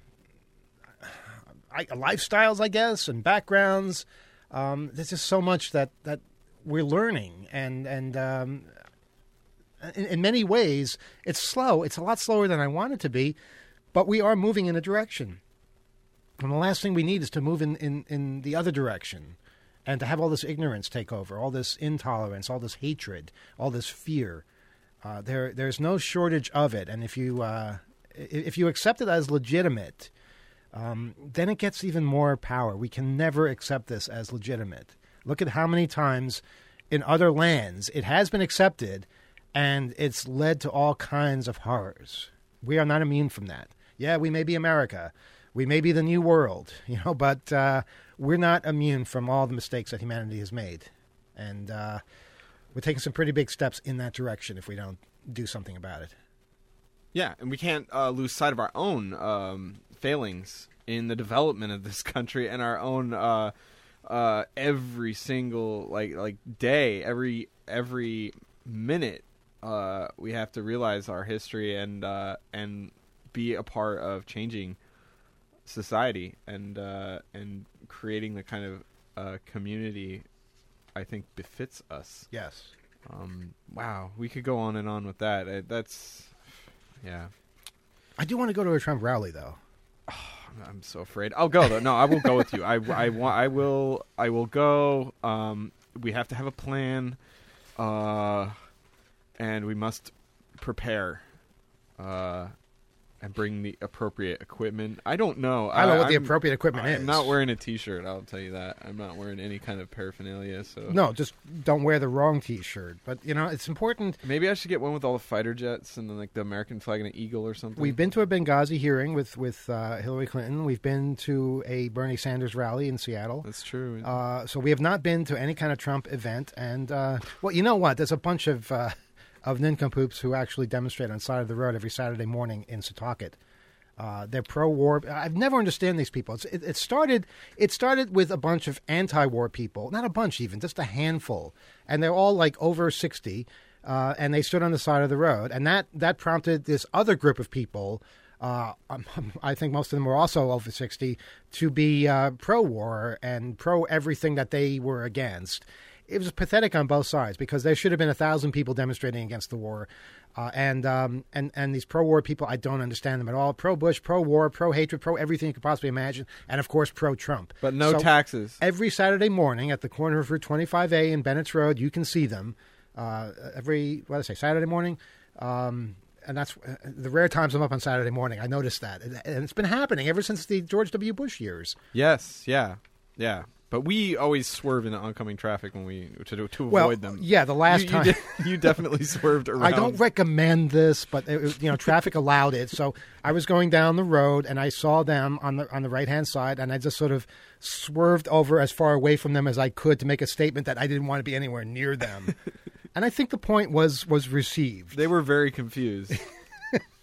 I, lifestyles, I guess, and backgrounds. Um, there's just so much that, that we're learning, and and um, in, in many ways, it's slow. It's a lot slower than I want it to be. But we are moving in a direction. And the last thing we need is to move in, in, in the other direction and to have all this ignorance take over, all this intolerance, all this hatred, all this fear. Uh, there, there's no shortage of it. And if you, uh, if you accept it as legitimate, um, then it gets even more power. We can never accept this as legitimate. Look at how many times in other lands it has been accepted, and it's led to all kinds of horrors. We are not immune from that. Yeah, we may be America. We may be the new world, you know, but uh, we're not immune from all the mistakes that humanity has made. And uh, we're taking some pretty big steps in that direction if we don't do something about it. Yeah, and we can't uh, lose sight of our own um, failings in the development of this country and our own uh, uh, every single like like day, every every minute. Uh, we have to realize our history and uh, and be a part of changing society and uh, and creating the kind of uh, community I think befits us. Yes. Um, wow, we could go on and on with that. Uh, that's yeah. I do want to go to a Trump rally, though. Oh, I'm so afraid. I'll go though. No, I will go with you. I I want. I will. I will go. Um, we have to have a plan. Uh. And we must prepare uh, and bring the appropriate equipment. I don't know. I don't know what I'm, the appropriate equipment I'm is. I'm not wearing a T-shirt, I'll tell you that. I'm not wearing any kind of paraphernalia. So No, just don't wear the wrong T-shirt. But, you know, it's important. Maybe I should get one with all the fighter jets and then like the American flag and an eagle or something. We've been to a Benghazi hearing with, with uh, Hillary Clinton. We've been to a Bernie Sanders rally in Seattle. That's true. Uh, so we have not been to any kind of Trump event. And, uh, well, you know what? There's a bunch of... Uh, of nincompoops who actually demonstrate on the side of the road every Saturday morning in Setauket. Uh, they're pro-war. I've never understand these people. It's, it, it started. It started with a bunch of anti-war people, not a bunch even, just a handful, and they're all like over sixty, uh, and they stood on the side of the road, and that that prompted this other group of people. Uh, I think most of them were also over sixty to be uh, pro-war and pro everything that they were against. It was pathetic on both sides because there should have been a thousand people demonstrating against the war, uh, and um, and and these pro-war people, I don't understand them at all. Pro-Bush, pro-war, pro-hatred, pro-everything you could possibly imagine, and of course pro-Trump. But no so taxes. Every Saturday morning at the corner of Route twenty-five A in Bennett's Road, you can see them. Uh, every what did I say Saturday morning, um, and that's uh, the rare times I'm up on Saturday morning. I noticed that, and it's been happening ever since the George W. Bush years. Yes. Yeah. Yeah. But we always swerve into oncoming traffic when we to to well, avoid them. Yeah, the last you, time you, de- you definitely swerved around. I don't recommend this, but it, you know, traffic allowed it. So I was going down the road and I saw them on the on the right hand side, and I just sort of swerved over as far away from them as I could to make a statement that I didn't want to be anywhere near them. And I think the point was was received. They were very confused.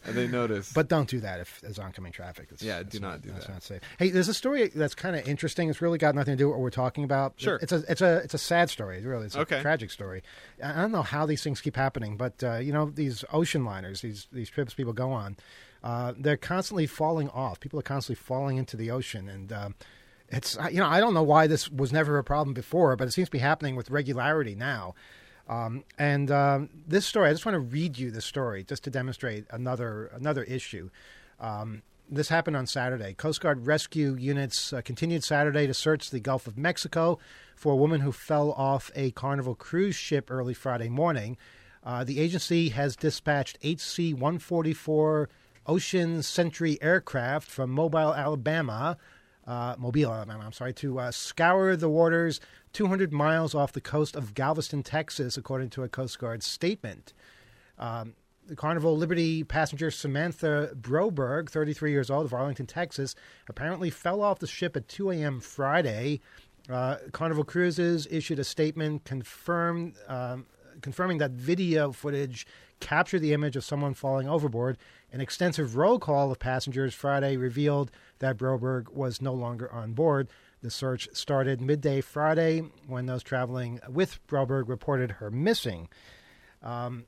and they notice. But don't do that if there's oncoming traffic. It's, yeah, it's do not, not do that's that. Not safe. Hey, there's a story that's kind of interesting. It's really got nothing to do with what we're talking about. Sure. It's a it's a it's a sad story. Really, it's a Okay. tragic story. I I don't know how these things keep happening, but uh, you know, these ocean liners, these these trips people go on, uh, they're constantly falling off. People are constantly falling into the ocean, and um, it's you know I don't know why this was never a problem before, but it seems to be happening with regularity now. Um, and um, this story, I just want to read you the story just to demonstrate another another issue. Um, this happened on Saturday. Coast Guard rescue units uh, continued Saturday to search the Gulf of Mexico for a woman who fell off a Carnival cruise ship early Friday morning. Uh, the agency has dispatched H C one forty-four Ocean Sentry aircraft from Mobile, Alabama, uh, Mobile, Alabama, I'm sorry, to uh, scour the waters two hundred miles off the coast of Galveston, Texas, according to a Coast Guard statement. Um, the Carnival Liberty passenger Samantha Broberg, thirty-three years old, of Arlington, Texas, apparently fell off the ship at two a.m. Friday. Uh, Carnival Cruises issued a statement confirmed, um, confirming that video footage captured the image of someone falling overboard. An extensive roll call of passengers Friday revealed that Broberg was no longer on board. The search started midday Friday when those traveling with Broberg reported her missing. Um,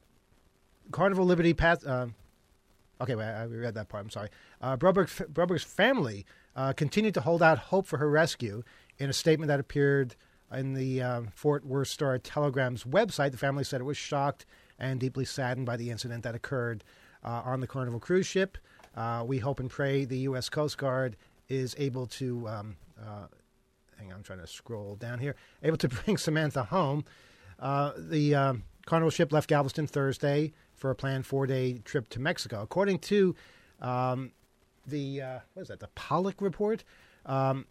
Carnival Liberty pass. Uh, okay, wait, I read that part. I'm sorry. Uh, Broberg, Broberg's family uh, continued to hold out hope for her rescue. In a statement that appeared in the uh, Fort Worth Star Telegram's website, the family said it was shocked and deeply saddened by the incident that occurred uh, on the Carnival cruise ship. Uh, we hope and pray the U S Coast Guard is able to. Um, Uh, hang on, I'm trying to scroll down here. Able to bring Samantha home. Uh, the um, Carnival ship left Galveston Thursday for a planned four-day trip to Mexico. According to um, the, uh, what is that, the Pollock Report, um,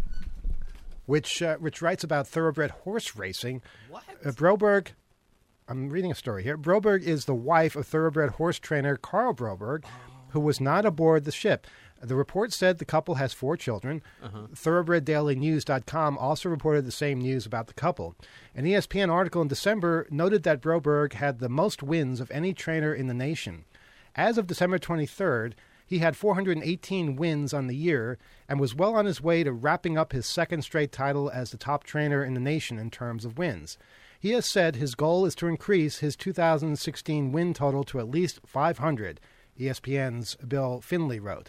which uh, which writes about thoroughbred horse racing. What? Uh, Broberg, I'm reading a story here. Broberg is the wife of thoroughbred horse trainer Carl Broberg, who was not aboard the ship. The report said the couple has four children. Uh-huh. Thoroughbred Daily News dot com also reported the same news about the couple. An E S P N article in December noted that Broberg had the most wins of any trainer in the nation. As of December twenty-third, he had four hundred eighteen wins on the year and was well on his way to wrapping up his second straight title as the top trainer in the nation in terms of wins. He has said his goal is to increase his two thousand sixteen win total to at least five hundred, E S P N's Bill Finley wrote.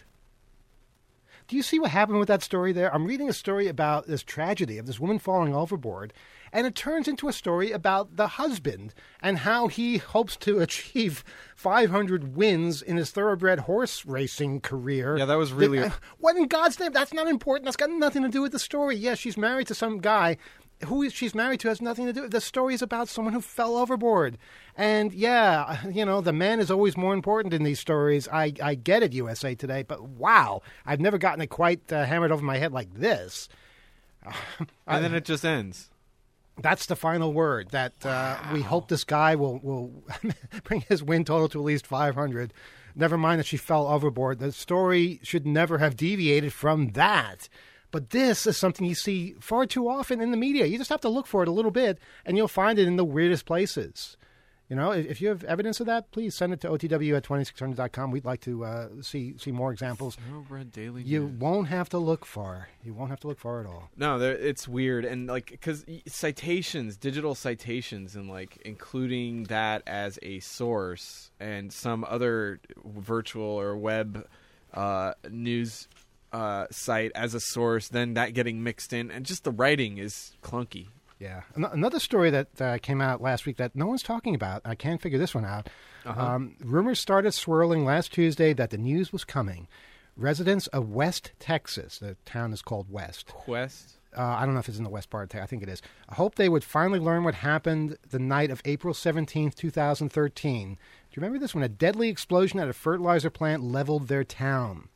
Do you see what happened with that story there? I'm reading a story about this tragedy of this woman falling overboard, and it turns into a story about the husband and how he hopes to achieve five hundred wins in his thoroughbred horse racing career. Yeah, that was really... Uh, what in God's name? That's not important. That's got nothing to do with the story. Yes, she's married to some guy. Who she's married to has nothing to do. The story is about someone who fell overboard. And yeah, you know, the man is always more important in these stories. I, I get it, U S A Today, but wow, I've never gotten it quite uh, hammered over my head like this. and I, then it just ends. That's the final word, that uh, wow. we hope this guy will, will bring his win total to at least five hundred. Never mind that she fell overboard. The story should never have deviated from that. But this is something you see far too often in the media. You just have to look for it a little bit, and you'll find it in the weirdest places. You know, if, if you have evidence of that, please send it to O T W at twenty-six hundred dot com. We'd like to uh, see see more examples. Thoroughbred Daily You News. won't have to look far. You won't have to look far at all. No, it's weird. And, like, because citations, digital citations, and, like, including that as a source and some other virtual or web uh, news Uh, site as a source, then that getting mixed in, and just the writing is clunky. Yeah. An- another story that uh, came out last week that no one's talking about, I can't figure this one out. Uh-huh. Um, rumors started swirling last Tuesday that the news was coming. Residents of West Texas, the town is called West. West? Uh, I don't know if it's in the west part of Texas. I think it is. I hope they would finally learn what happened the night of April seventeenth, twenty thirteen. Do you remember this? When a deadly explosion at a fertilizer plant leveled their town.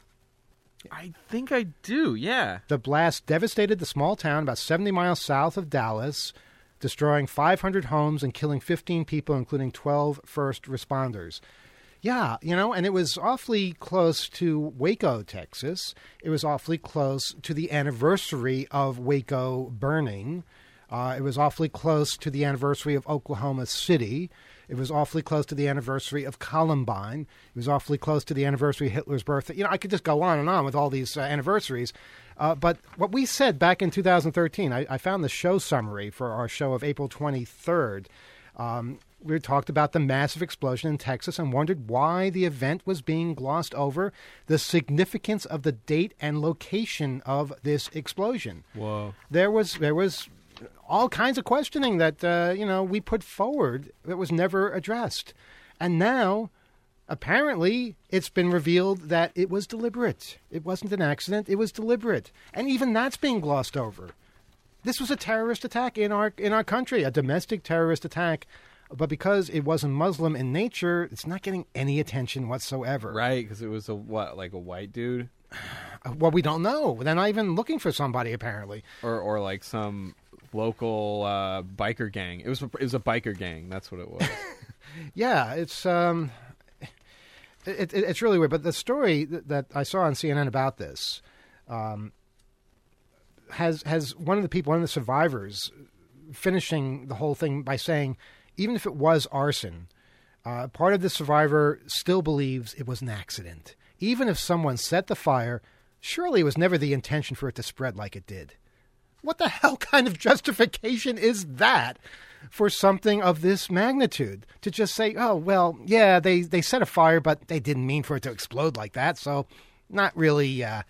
I think I do, yeah. The blast devastated the small town about seventy miles south of Dallas, destroying five hundred homes and killing fifteen people, including twelve first responders. Yeah, you know, and it was awfully close to Waco, Texas. It was awfully close to the anniversary of Waco burning. Uh, it was awfully close to the anniversary of Oklahoma City. It was awfully close to the anniversary of Columbine. It was awfully close to the anniversary of Hitler's birthday. You know, I could just go on and on with all these uh, anniversaries. Uh, but what we said back in two thousand thirteen, I, I found the show summary for our show of April twenty-third. Um, we talked about the massive explosion in Texas and wondered why the event was being glossed over, the significance of the date and location of this explosion. Whoa. There was there was all kinds of questioning that, uh, you know, we put forward that was never addressed. And now, apparently, it's been revealed that it was deliberate. It wasn't an accident. It was deliberate. And even that's being glossed over. This was a terrorist attack in our in our country, a domestic terrorist attack. But because it wasn't Muslim in nature, it's not getting any attention whatsoever. Right, because it was a, what, like a white dude? Well, we don't know. They're not even looking for somebody, apparently. Or or like some local uh, biker gang. It was, it was a biker gang. That's what it was. Yeah, it's um, it, it, it's really weird. But the story that, that I saw on C N N about this um, has has one of the people, one of the survivors, finishing the whole thing by saying, even if it was arson, uh, part of the survivor still believes it was an accident. Even if someone set the fire, surely it was never the intention for it to spread like it did. What the hell kind of justification is that for something of this magnitude? To just say, oh, well, yeah, they, they set a fire, but they didn't mean for it to explode like that, so not really uh,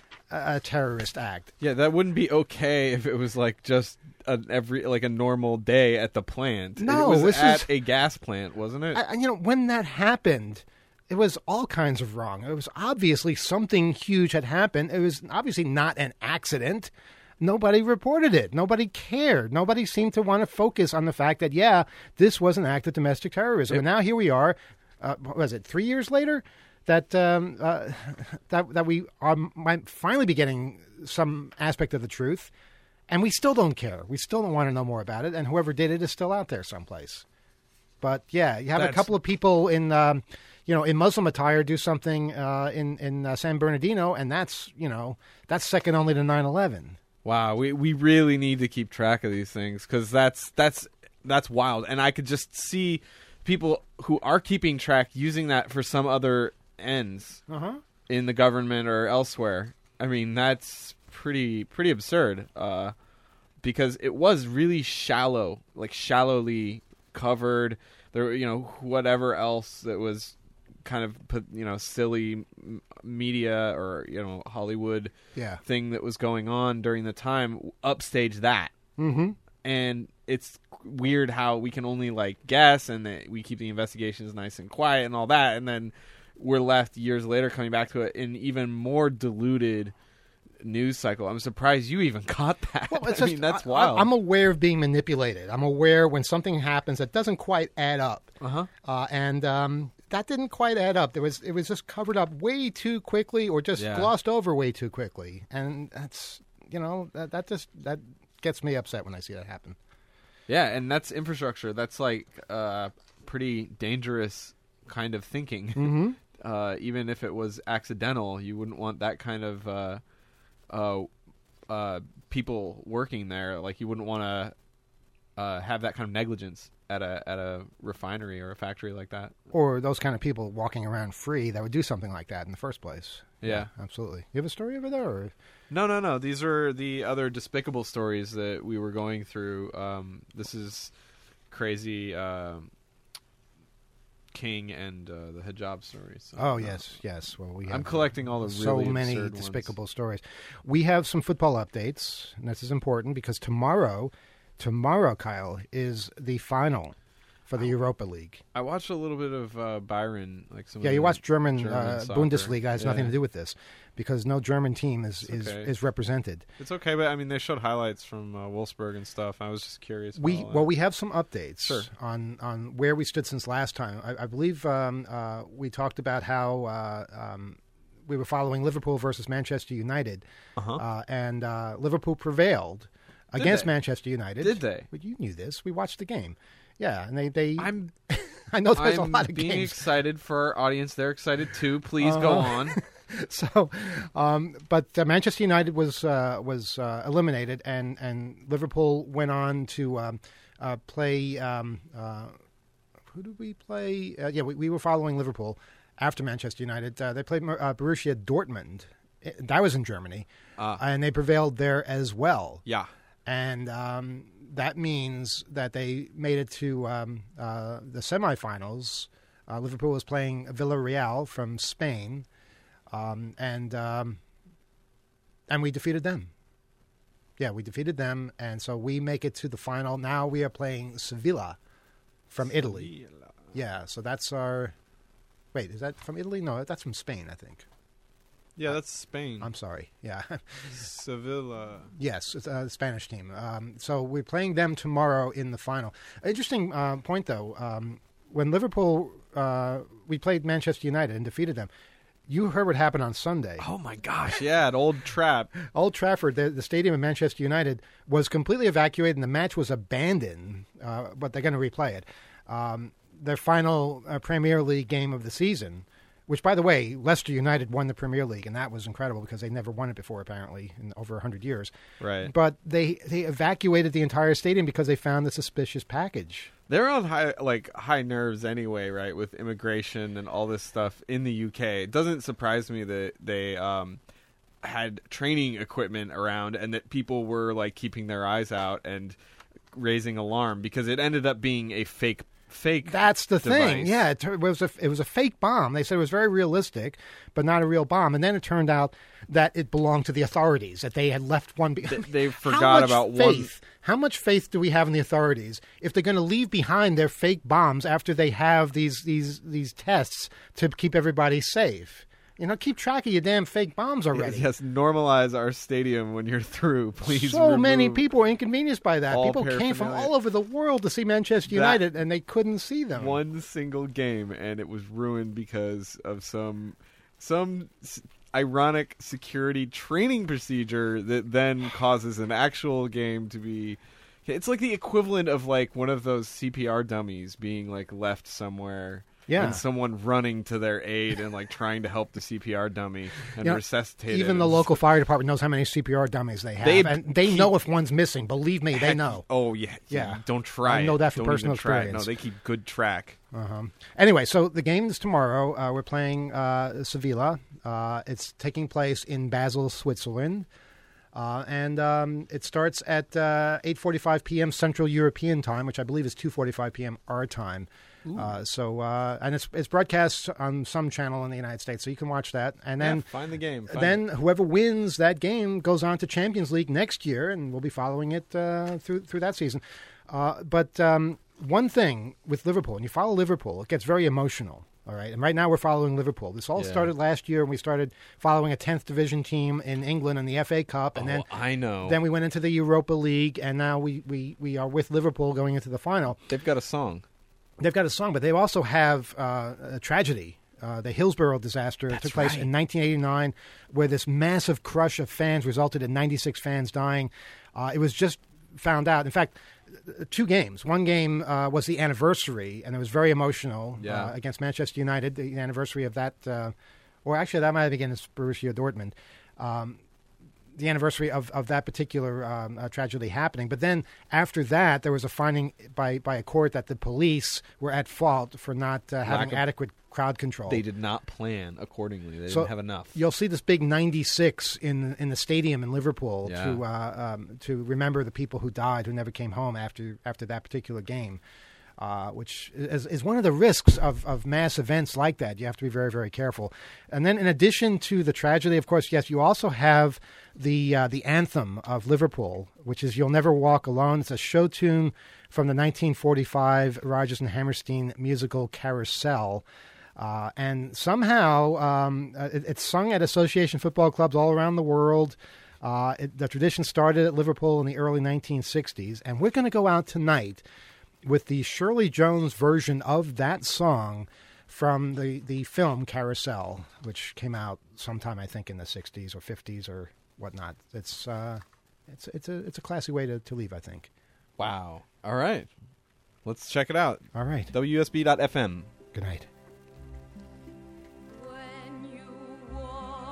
a terrorist act. Yeah, that wouldn't be okay if it was like just a, every like a normal day at the plant. No, it was this at is, a gas plant, wasn't it? I, you know, when that happened, it was all kinds of wrong. It was obviously something huge had happened. It was obviously not an accident. Nobody reported it. Nobody cared. Nobody seemed to want to focus on the fact that, yeah, this was an act of domestic terrorism. It, and now here we are, uh, what was it, three years later, that um, uh, that that we are, might finally be getting some aspect of the truth, and we still don't care. We still don't want to know more about it, and whoever did it is still out there someplace. But, yeah, you have That's... a couple of people in... Um, you know, in Muslim attire, do something uh, in in uh, San Bernardino, and that's you know that's second only to nine eleven. Wow, we we really need to keep track of these things because that's that's that's wild, and I could just see people who are keeping track using that for some other ends uh-huh. in the government or elsewhere. I mean, that's pretty pretty absurd uh, because it was really shallow, like shallowly covered. There, you know, whatever else that was kind of, you know, silly media or, you know, Hollywood yeah. thing that was going on during the time upstage that. Mm-hmm. And it's weird how we can only, like, guess and that we keep the investigations nice and quiet and all that. And then we're left years later coming back to it in even more diluted news cycle. I'm surprised you even caught that. Well, it's I just, mean, that's I, wild. I'm aware of being manipulated. I'm aware when something happens that doesn't quite add up. Uh-huh. Uh, and um, that didn't quite add up. There was It was just covered up way too quickly or just yeah. glossed over way too quickly. And that's, you know, that, that just that gets me upset when I see that happen. Yeah, and that's infrastructure. That's like uh, pretty dangerous kind of thinking. Mm-hmm. uh, even if it was accidental, you wouldn't want that kind of uh, uh, uh, people working there. Like you wouldn't want to uh, have that kind of negligence at a at a refinery or a factory like that. Or those kind of people walking around free that would do something like that in the first place. Yeah, yeah absolutely. You have a story over there? Or? No, no, no. These are the other despicable stories that we were going through. Um, this is crazy uh, King and uh, the hijab stories. So, oh, uh, yes, yes. Well, we have I'm collecting all the so really many absurd despicable ones. stories. We have some football updates, and this is important because tomorrow, tomorrow, Kyle, is the final for the Europa League. I watched a little bit of uh, Byron, like some. Yeah, of you the watch German, German uh, soccer. Bundesliga has yeah. nothing to do with this because no German team is is, okay. is represented. It's okay, but I mean, they showed highlights from uh, Wolfsburg and stuff. I was just curious. We about all well, that. we have some updates Sure. on on where we stood since last time. I, I believe um, uh, we talked about how uh, um, we were following Liverpool versus Manchester United, Uh-huh. uh, and uh, Liverpool prevailed Did against they? Manchester United. Did they? But you knew this. We watched the game. Yeah, and they they. I'm. I know there's I'm a lot of being games. excited for our audience. They're excited too. Please go Uh-huh. on. so, um, but uh, Manchester United was uh, was uh, eliminated, and, and Liverpool went on to um, uh, play. Um, uh, who did we play? Uh, yeah, we, we were following Liverpool after Manchester United. Uh, they played uh, Borussia Dortmund. That was in Germany, uh, and they prevailed there as well. Yeah, and um, that means that they made it to um, uh, the semifinals. Uh, Liverpool was playing Villarreal from Spain, um, and um, and we defeated them. Yeah, we defeated them, and so we make it to the final. Now we are playing Sevilla from Sevilla. Italy. Yeah, so that's our. Wait, is that from Italy? No, that's from Spain, I think. Yeah, that's Spain. I'm sorry. Yeah. Sevilla. Yes, it's a Spanish team. Um, so we're playing them tomorrow in the final. Interesting uh, point, though. Um, when Liverpool, uh, we played Manchester United and defeated them, you heard what happened on Sunday. Oh, my gosh. Yeah, at Old Trafford. Old Trafford, the, the stadium of Manchester United, was completely evacuated and the match was abandoned, uh, but they're going to replay it. Um, their final uh, Premier League game of the season. Which, by the way, Leicester United won the Premier League, and that was incredible because they never won it before, apparently, in over one hundred years. Right. But they, they evacuated the entire stadium because they found the suspicious package. They're on high, like high nerves anyway, right, with immigration and all this stuff in the U K. It doesn't surprise me that they um, had training equipment around and that people were like keeping their eyes out and raising alarm because it ended up being a fake Fake. That's the device. thing. Yeah, it, it was a it was a fake bomb. They said it was very realistic, but not a real bomb. And then it turned out that it belonged to the authorities. That they had left one. Be- they, they forgot how much about faith, one. How much faith do we have in the authorities if they're going to leave behind their fake bombs after they have these these these tests to keep everybody safe? You know, keep track of your damn fake bombs already. Yes, normalize our stadium when you're through, please. So many people were inconvenienced by that. All People came from all over the world to see Manchester That United, and they couldn't see them. One single game, and it was ruined because of some some s- ironic security training procedure that then causes an actual game to be. It's like the equivalent of like one of those C P R dummies being like left somewhere. Yeah. And someone running to their aid and like trying to help the C P R dummy and you know, resuscitate even it. the local fire department knows how many C P R dummies they have. They and they keep, know if one's missing. Believe me, they know. Oh, yeah. Yeah. yeah. Don't try I know it. that from Don't personal even try it. experience. No, they keep good track. Uh-huh. Anyway, so the game is tomorrow. Uh, we're playing uh, Sevilla. Uh, it's taking place in Basel, Switzerland. Uh, and um, it starts at uh, eight forty-five p.m. Central European time, which I believe is two forty-five p.m. our time. Uh, so uh, and it's it's broadcast on some channel in the United States, so you can watch that. And then yeah, find the game. Find then it. whoever wins that game goes on to Champions League next year, and we'll be following it uh, through through that season. Uh, but um, one thing with Liverpool, when you follow Liverpool, it gets very emotional. All right, and right now we're following Liverpool. This all yeah. started last year, and we started following a tenth division team in England in the F A Cup, and oh, then I know. Then we went into the Europa League, and now we, we, we are with Liverpool going into the final. They've got a song. They've got a song, but they also have uh, a tragedy. Uh, the Hillsborough disaster That's took place right. in nineteen eighty-nine, where this massive crush of fans resulted in ninety-six fans dying. Uh, it was just found out. In fact, two games. One game uh, was the anniversary, and it was very emotional yeah. uh, against Manchester United, the anniversary of that. Uh, or actually, that might have been against Borussia Dortmund. Um, the anniversary of, of that particular um, uh, tragedy happening. But then after that, there was a finding by, by a court that the police were at fault for not uh, having of, adequate crowd control. They did not plan accordingly. They so didn't have enough. You'll see this big ninety-six in in the stadium in Liverpool yeah. to uh, um, to remember the people who died, who never came home after after that particular game. Uh, which is, is one of the risks of, of mass events like that. You have to be very, very careful. And then in addition to the tragedy, of course, yes, you also have the uh, the anthem of Liverpool, which is You'll Never Walk Alone. It's a show tune from the nineteen forty-five Rodgers and Hammerstein musical Carousel. Uh, and somehow um, it, it's sung at association football clubs all around the world. Uh, it, the tradition started at Liverpool in the early nineteen sixties. And we're going to go out tonight with the Shirley Jones version of that song from the, the film Carousel, which came out sometime, I think, in the sixties or fifties or whatnot. It's uh, it's it's a it's a classy way to, to leave, I think. Wow. All right. Let's check it out. All right. W U S B dot F M. Good night. When you walk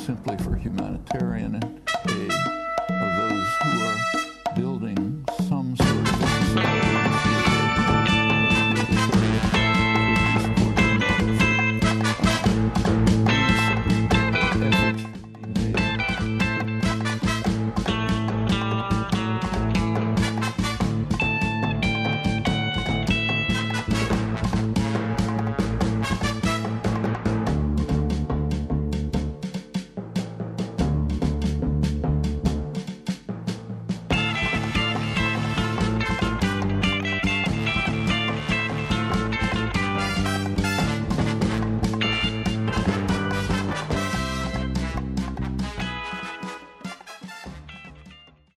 simply for humanitarian aid of those who are